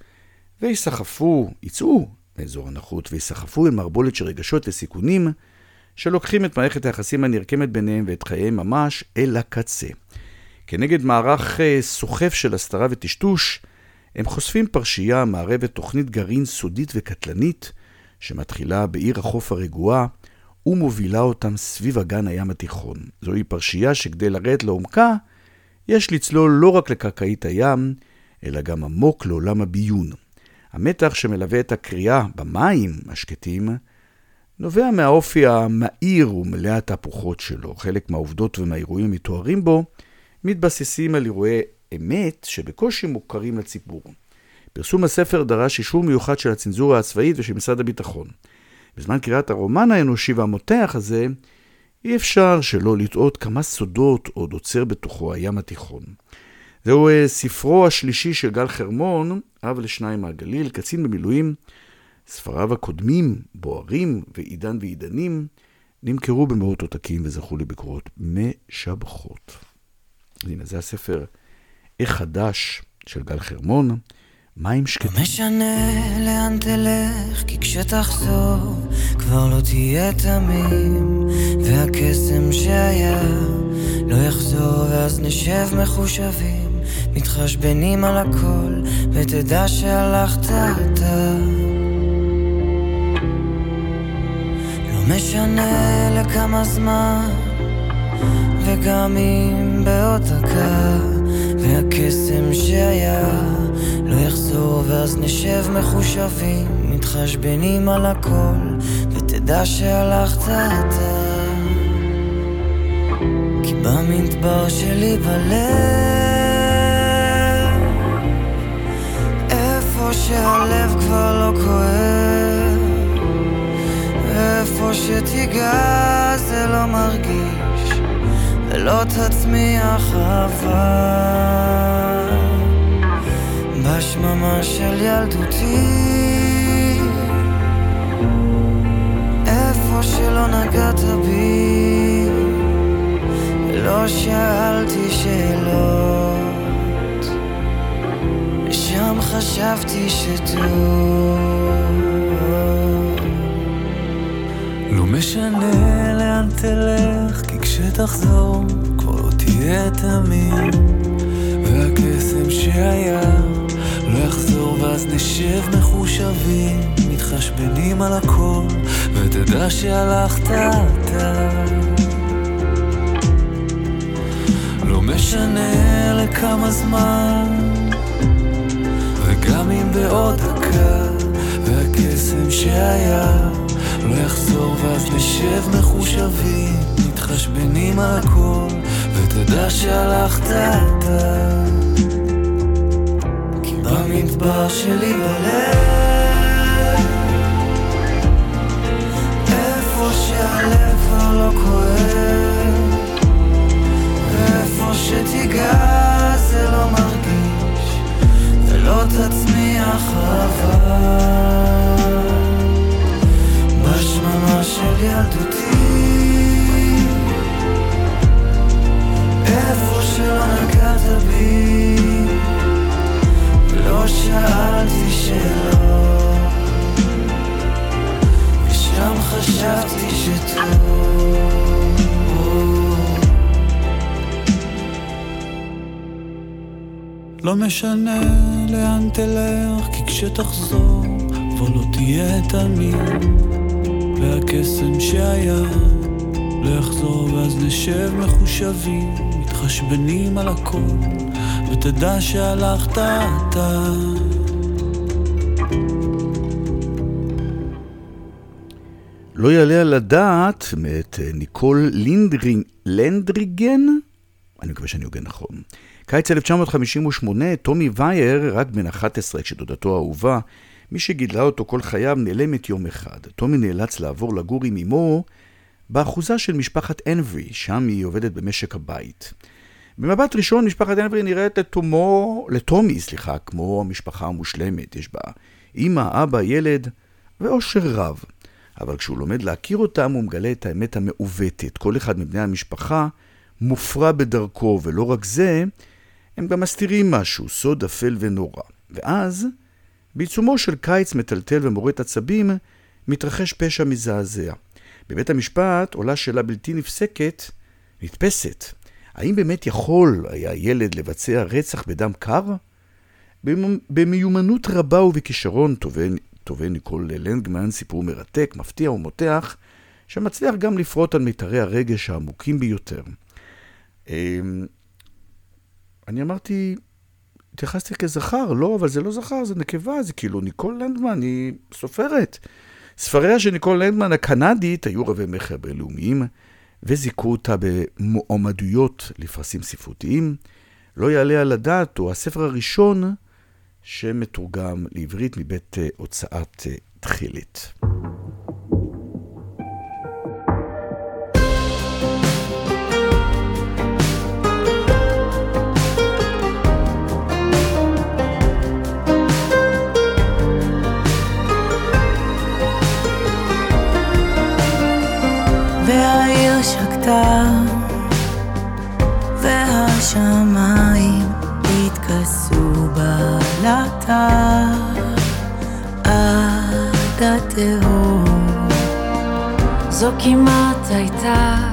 ויסחפו, יצאו מאזור הנוחות ויסחפו עם מערבולת של רגשות וסיכונים, שלוקחים את מערכת היחסים הנרקמת ביניהם ואת חייהם ממש אל הקצה. כנגד מערך סוחף של הסתרה וטשטוש, הם חושפים פרשייה מערבת תוכנית גרעין סודית וקטלנית, שמתחילה בעיר החוף הרגועה, ומובילה אותם סביב אגן הים התיכון. זוהי פרשייה שכדי לרדת לעומקה, יש לצלול לא רק לקרקעית הים, אלא גם עמוק לעולם הביון. המתח שמלווה את הקריאה במים השקטים, נובע מהאופי המהיר ומלא התהפוכות שלו. חלק מהעובדות ומהאירועים המתוארים בו, מתבססים על אירועי אמת שבקושי מוכרים לציבור. פרסום הספר דרש אישור מיוחד של הצנזורה הצבאית ושל משרד הביטחון. בזמן קריאת הרומן האנושי והמותח הזה, אי אפשר שלא לטעות כמה סודות עוד עוצר בתוכו הים התיכון. זהו ספרו השלישי של גל חרמון, אב לשניים מהגליל, קצין במילואים. ספריו הקודמים, בוערים ועידן ועידנים, נמכרו במאות עותקים וזכו לביקורות משבחות. הנה, זה הספר איך חדש של גל חרמון, מים שקטים. לא משנה לאן תלך, כי כשתחזור כבר לא תהיה תמים, והקסם שהיה לא יחזור, ואז נשב מחושבים, מתחשבנים על הכל, ותדע שהלכת אתה. משנה לכמה זמן, וגם אם בעוד דקה, והקסם שהיה לא יחזור, ואז נשב מחושבים, מתחשבנים על הכל, ותדע שהלכת אתה. כי במדבר שלי בלב, איפה שהלב כבר לא כואב, איפה שתיגע זה לא מרגיש, ולא תצמיח אהבה. בשממה של ילדותי, איפה שלא נגעת בי, ולא שאלתי שאלות, שם חשבתי שטוב. לא משנה לאן תלך, כי כשתחזור כבר לא תהיה תמיד, והקסם שהיה לא יחזור, ואז נשב מחושבים, מתחשבנים על הכל, ותדע שהלכת אתה. לא משנה לכמה זמן, וגם אם בעוד דקה, והקסם שהיה לא יחזור, ואז נשב מחושבים, מתחשבנים על הכל, ותדע שהלכת אתה. כי במדבר שלי בלב, איפה שהלב כבר לא כואב, ואיפה שתיגע זה לא מרגיש, ולא תצמיח אהבה. בשממה של ילדותי, איפה שלא נגעת בי, לא שאלתי שאלות, ושם חשבתי שטוב. לא משנה לאן תלך, כי כשתחזור כבר לא תהיה תמיד, והקסם שהיה לא יחזור, ואז נשב מחושבים, מתחשבנים על הכל, ותדע שהלכת אתה. לא יעלה על הדעת, מאת ניקול לינדרינג, לנדריגן, אני מקווה שאני הוגן נכון. קיץ אלף תשע מאות חמישים ושמונה, טומי וייר, רק בן אחת עשרה כשדודתו האהובה, מי שגידלה אותו כל חייו, נעלמת יום אחד. טומי נאלץ לעבור לגור עם אמו באחוזה של משפחת אנברי, שם היא עובדת במשק הבית. במבט ראשון, משפחת אנברי נראית לתומו, לטומי, סליחה, כמו המשפחה המושלמת. יש בה אמא, אבא, ילד ואושר רב. אבל כשהוא לומד להכיר אותם, הוא מגלה את האמת המעוותת. כל אחד מבני המשפחה מופרע בדרכו, ולא רק זה, הם גם מסתירים משהו, סוד אפל ונורא. ואז, בעיצומו של קיץ מטלטל ומורד עצבים, מתרחש פשע מזעזע. בבית המשפט עולה שאלה בלתי נפסקת, נתפסת. האם באמת יכול היה ילד לבצע רצח בדם קר? במיומנות רבה ובכישרון טובין, טובין ניקול לנדגמן, סיפור מרתק, מפתיע ומותח, שמצליח גם לפרוט על מיתרי הרגש העמוקים ביותר. אני אמרתי, התייחסתי כזכר, לא, אבל זה לא זכר, זה נקבה, זה כאילו ניקול לנדגמן, היא סופרת. ספריה של ניקול לנדגמן הקנדית היו רבי מחר בינלאומיים, וזיקו אותה במועמדויות לפרסים ספרותיים. לא יעלה על הדעת, הוא הספר הראשון שמתורגם לעברית מבית הוצאת תחילית. והעיר שקטה והשמיים התכסו בלטה עד התהום. זו כמעט הייתה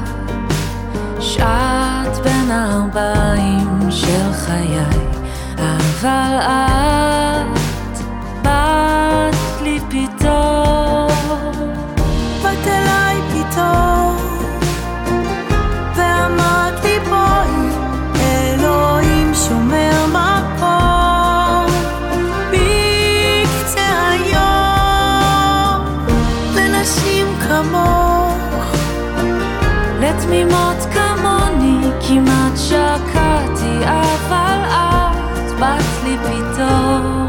שעת בין הארבעים של חיי, אבל את באת לי פתאום, באת אליי אבל את באת לי פתאום.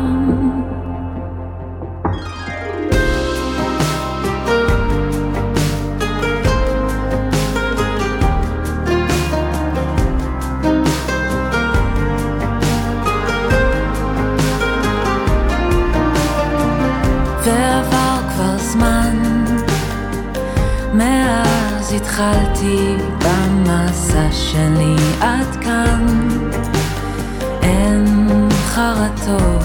ועבר כבר זמן מאז התחלתי במסע שלי עד כאן אין חרטות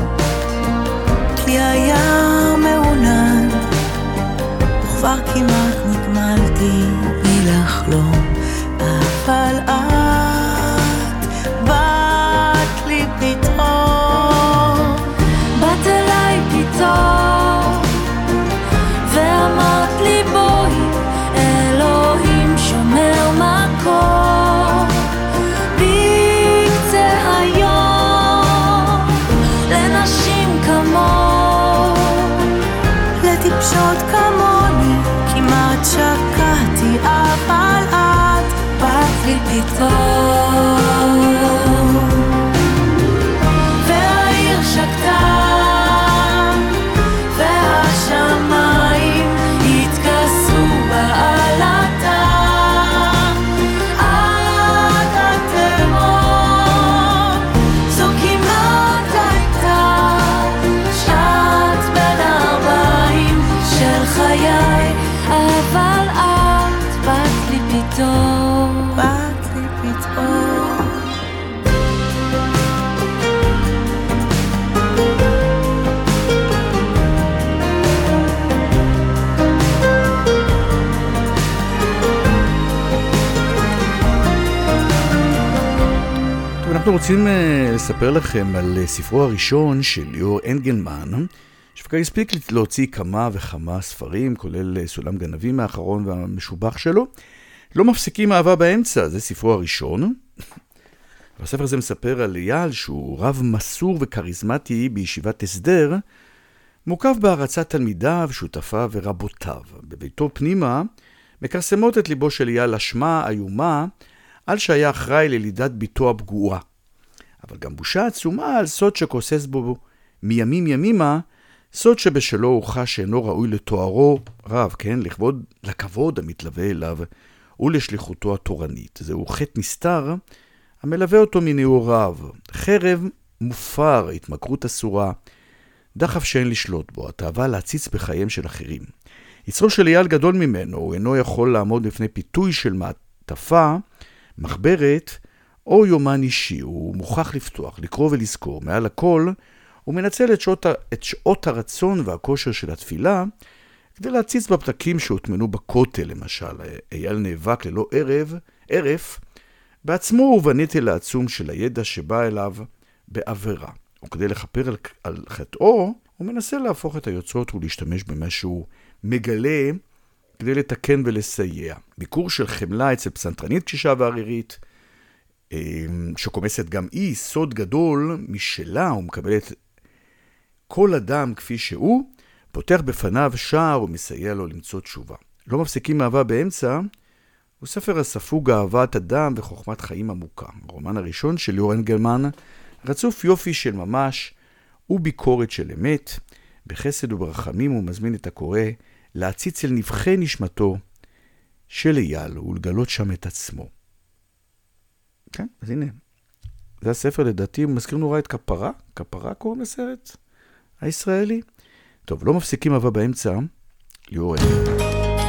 כי היה מעונן וכבר כמעט נגמלתי מלחלום אבל את באת לי פתאום באת אליי פתאום ואמרת לי בואי אלוהים שומר מקום בקצה היום לנשים כמוך לטיפשות כמוני כמעט שקעתי אבל את באת לי פתאום והעיר שקטה והשמיים התכסו בעלתה עד התהום זו כמעט הייתה שעת בין ארבעים של חיי אבל את באת לי פתאום באת לי פתאום אנחנו רוצים uh, לספר לכם על uh, ספרו הראשון של ליאור אנגלמן, שפקה הספיק להוציא כמה וכמה ספרים, כולל uh, סולם גנבים האחרון והמשובח שלו. לא מפסיקים אהבה באמצע, זה ספרו הראשון. והספר הזה מספר על אייל שהוא רב מסור וכריזמטי בישיבת הסדר, מוקף בהרצת תלמידיו, שותפיו ורבותיו. בביתו פנימה מקרסמות את ליבו של אייל אשמה איומה, על שהיה אחראי ללידת ביתו הפגועה. אבל גם בושה עצומה על סוד שכוסס בו מימים ימימה, סוד שבשלו הוא חש שאינו ראוי לתוארו רב, כן? לכבוד, לכבוד המתלווה אליו ולשליחותו התורנית. זהו חטא נסתר המלווה אותו מנעוריו. חרב מופר, התמכרות אסורה, דחף שאין לשלוט בו, התאווה להציץ בחייהם של אחרים. יצרו של אייל גדול ממנו, הוא אינו יכול לעמוד בפני פיתוי של מעטפה, מחברת או יומן אישי. הוא מוכרח לפתוח, לקרוא ולזכור. מעל הכל, הוא מנצל את שעות, את שעות הרצון והכושר של התפילה, כדי להציץ בפתקים שהוטמנו בכותל, למשל. אייל נאבק ללא ערב, ערף, בעצמו ובנטל העצום של הידע שבא אליו בעבירה. וכדי לכפר על, על חטאו, הוא מנסה להפוך את היוצרות ולהשתמש במה שהוא מגלה, כדי לתקן ולסייע. ביקור של חמלה אצל פסנתרנית קשישה וערירית, שקומסת גם היא סוד גדול משלה, ומקבלת כל אדם כפי שהוא, פותח בפניו שער ומסייע לו למצוא תשובה. לא מפסיקים אהבה באמצע, הוא ספר הספוג אהבת אדם וחוכמת חיים עמוקה. הרומן הראשון של ליאור אנגלמן, רצוף יופי של ממש וביקורת של אמת, בחסד וברחמים הוא מזמין את הקורא להציץ אל נבחי נשמתו של אייל ולגלות שם את עצמו. כן, אז הנה, זה הספר לדעתי, הוא מזכיר נורא את כפרה, כפרה קוראים לסרט הישראלי. טוב, לא מפסיקים אהבה באמצע, ליאור אנגלמן.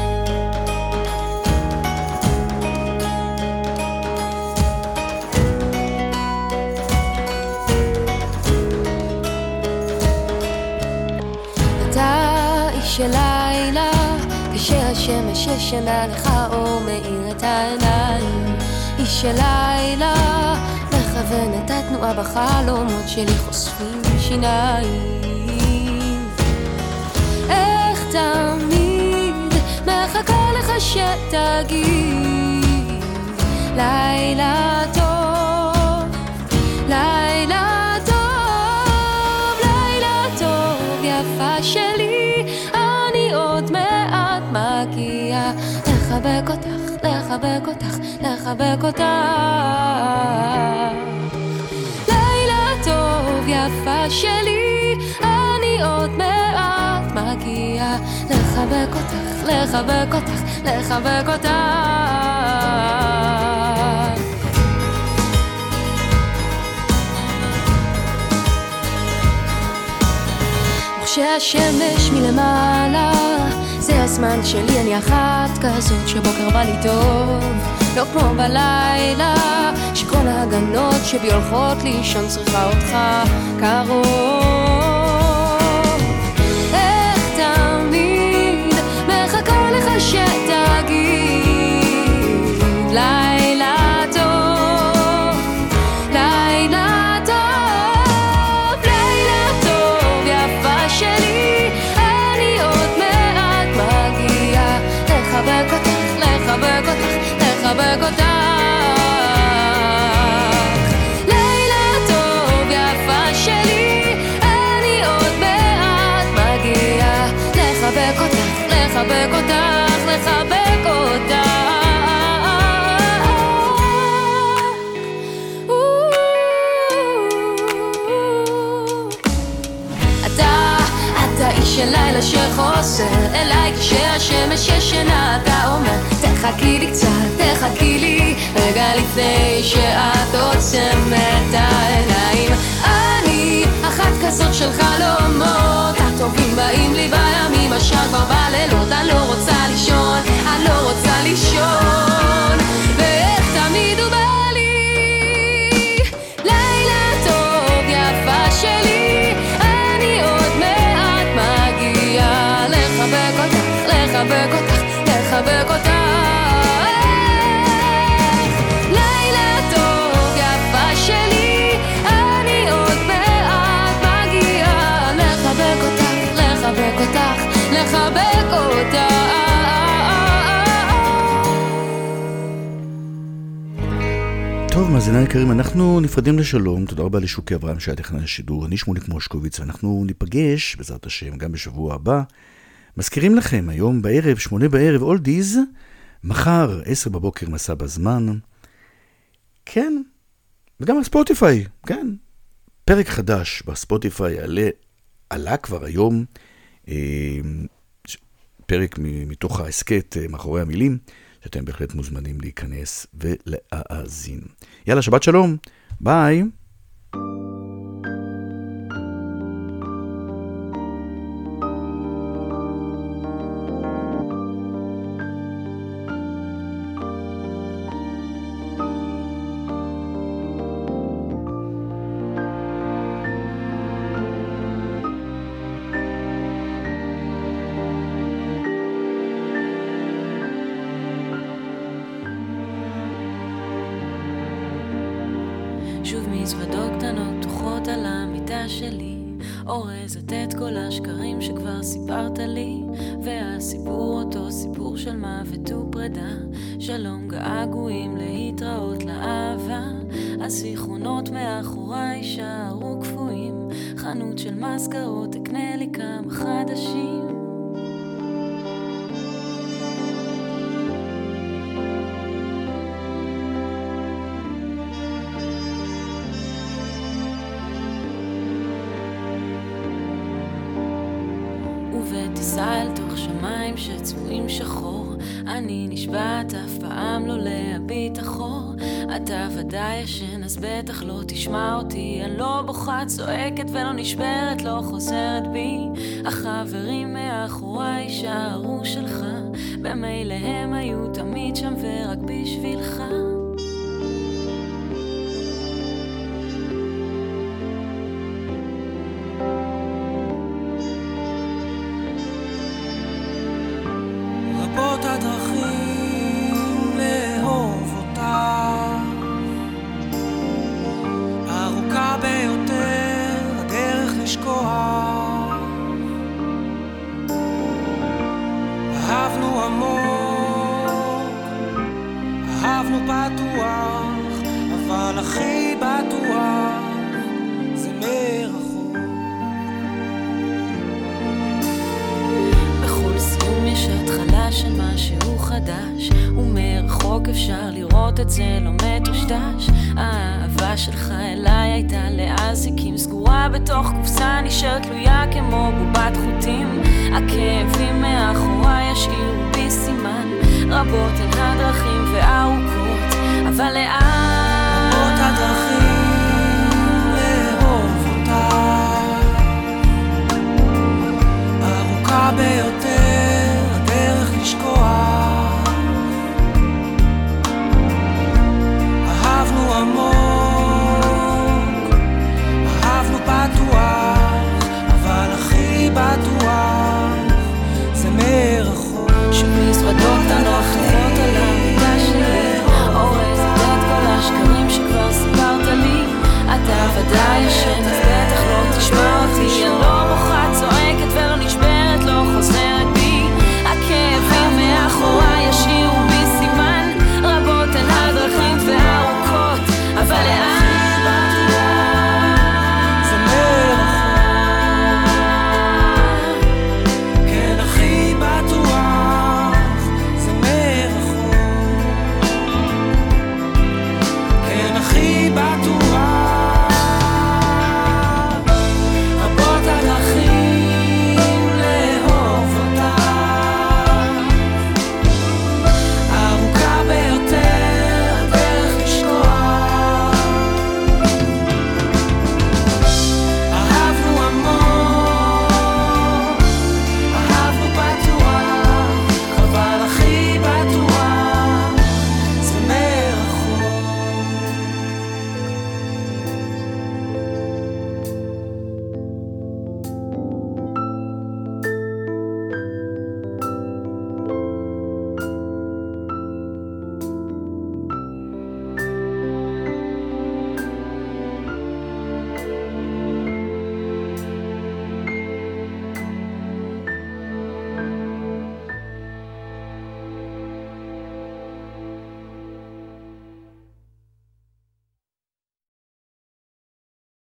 של לילה, כשהשמש ישנה לך אור מאיר את העיניים. איש של לילה, מכוון את התנועה בחלומות שלי חושפים שיניים. איך תמיד מחכה לך שתגיד לילה טוב, לילה טוב, לילה טוב יפה שלי, עוד מעט מגיע לחבק אותך, לחבק אותך, לחבק אותך. שלי, אני עוד מעט מגיע לחבק אותך, לחבק אותך, לחבק אותך. כשהשמש מלמעלה, זה הזמן שלי, אני אחת כזאת שבוקר בא לי טוב, לא כמו בלילה, שכל ההגנות שבי הולכות לישון, צריכה אותך קרוב. איך תמיד מחכה לך שתגיד לילה טוב, לילה טוב, לילה טוב יפה שלי, אני עוד מעט מגיע לחבק אותך, לחבק אותך, לחבק אותך. לילה טוב יפה שלי, אני עוד מעט מגיע לחבק אותך, לחבק אותך, לחבק אותך. של לילה שחוסר אליי כשהשמש ישנה, אתה אומר תחכי לי קצת, תחכי לי רגע לפני שאת עוצמת העיניים. אני אחת כזאת של חלומות, הטובים באים לי בימים, השאר כבר בלילות. אני לא רוצה לישון, אני לא רוצה לישון, ואיך תמיד הוא בא לי. לילה טוב יפה שלי, אני עוד מעט מגיע לחבק אותך, לחבק אותך, לחבק אותך. לילה טוב יפה שלי, אני עוד מעט מגיע לחבק אותך, לחבק אותך, לחבק אותך. טוב, מאזיני יקרים, אנחנו נפרדים לשלום. תודה רבה לשוקי אברהם שהיה טכנאי השידור. אני שמוליק מושקוביץ, ואנחנו ניפגש בעזרת השם גם בשבוע הבא. מזכירים לכם, היום בערב, שמונה בערב, אולדיז, מחר, עשר בבוקר, מסע בזמן. כן, וגם על ספוטיפיי, כן. פרק חדש בספוטיפיי עלה, עלה כבר היום, אה, פרק מתוך העסקת מאחורי המילים, שאתם בהחלט מוזמנים להיכנס ולהאזין. יאללה, שבת שלום, ביי. שוב מזוודות קטנות פתוחות על המיטה שלי, אורזת את כל השקרים שכבר סיפרת לי, והסיפור אותו סיפור של מוות ופרידה, שלום געגועים להתראות לאהבה, הזיכרונות מאחוריי שערו קפואים, חנות של מזכרות אקנה לי כמה חדשים. ובטיסה אל תוך שמיים שצבועים שחור, אני נשבעת אף פעם לא להביט אחור. אתה ודאי ישן אז בטח לא תשמע אותי, אני לא בוכה צועקת ולא נשברת, לא חוזרת בי. החברים מאחוריי שערו שלך, במילא הם היו תמיד שם ורק בשבילך. הדרכים לאהוב אותך, ארוכה ביותר הדרך לשכוח. אהבנו עמוק, אהבנו פתוח, אבל הכי בטוח זה מרחוק. בכל סיום יש התחלה של משהו חדש, ומרחוק אפשר לראות את זה לא מטושטש. האהבה שלך אליי הייתה לאזיקים, סגורה בתוך קופסה, נשארת תלויה כמו בובת חוטים. הכאבים מאחורי ישאירו בי סימן, רבות הן הדרכים וארוכות, אבל לאן רבות הדרכים לאהוב אותה, ארוכה ביותר הדרך לשכוח. אהבנו עמוק, אהבנו פתוח, אבל הכי בטוח זה מרחוק. שוב מזוודות קטנות חופות על המיטה שלי, אורזת את כל השקרים שכבר סיפרת לי. אתה ודאי ישן